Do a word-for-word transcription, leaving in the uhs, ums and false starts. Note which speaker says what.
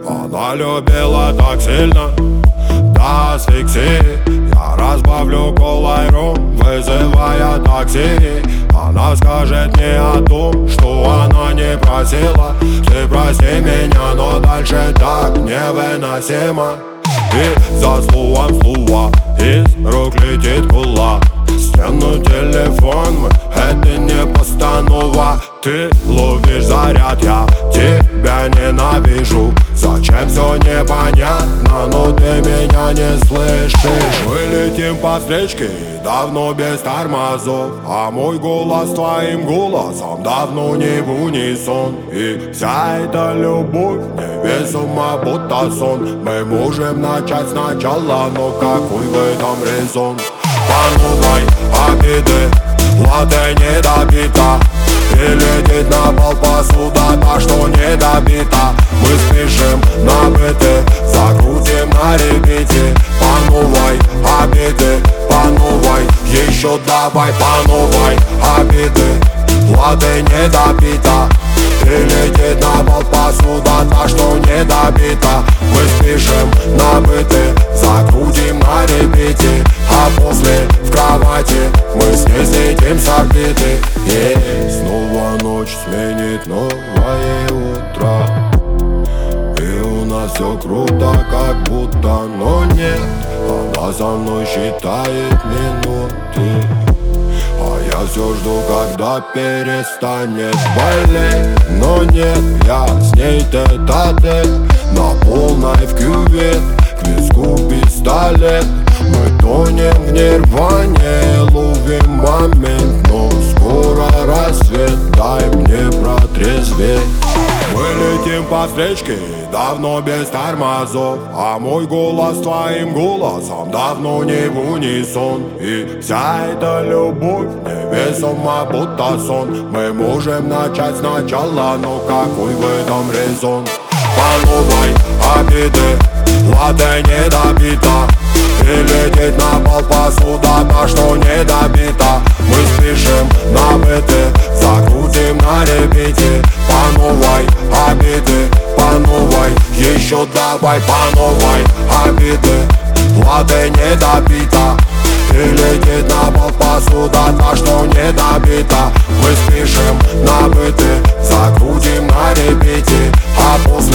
Speaker 1: Она любила так сильно до асфиксии. Я разбавлю колой ром, вызывая такси. Она скажет мне о том, что она не просила. Ты прости меня, но дальше так невыносимо. И за словом слово из рук летит кулак. Стяну телефон, это не постанова. Ты ловишь заряд, я тебя ненавижу. Зачем все непонятно, но ты меня не слышишь. Мы летим по встречке, давно без тормозов. А мой голос с твоим голосом давно не в унисон. И вся эта любовь невесома, будто сон. Мы можем начать сначала, но какой в этом резон? По новой обиды, латте не добита. И летит на пол посуда, та, что не добита. Мы спешим на быты, закрутим на репите. По новой обиды, по новой, еще давай. По новой обиды, латте не добита. И летит на пол посуда, та, что не добита. Мы спешим на быты, закрутим на репите. А после в кровати мы с ней слетим с орбиты. Yeah. Снова ночь сменит новое утро. И у нас все круто, как будто, но нет. Она за мной считает минуты, а я все жду, когда перестанет болеть. Но нет, я с ней тет-а-тет, на полной в кювет, к виску пистолет. Мы тонем в нирване, ловим момент, но скоро рассвет, дай мне протрезветь. Мы летим по встречке, давно без тормозов. А мой голос с твоим голосом давно не в унисон. И вся эта любовь невесома, будто сон. Мы можем начать сначала, но какой в этом резон? По новой обиды, латте не добита. И летит на пол посуда, та, что не добита. Мы спешим на быты, закрутим на репите. По новой обиды, по новой, еще давай. По новой обиды, латте не добита. И летит на пол посуда, та, что не добита. Мы спешим на быты, закрутим на репите. А после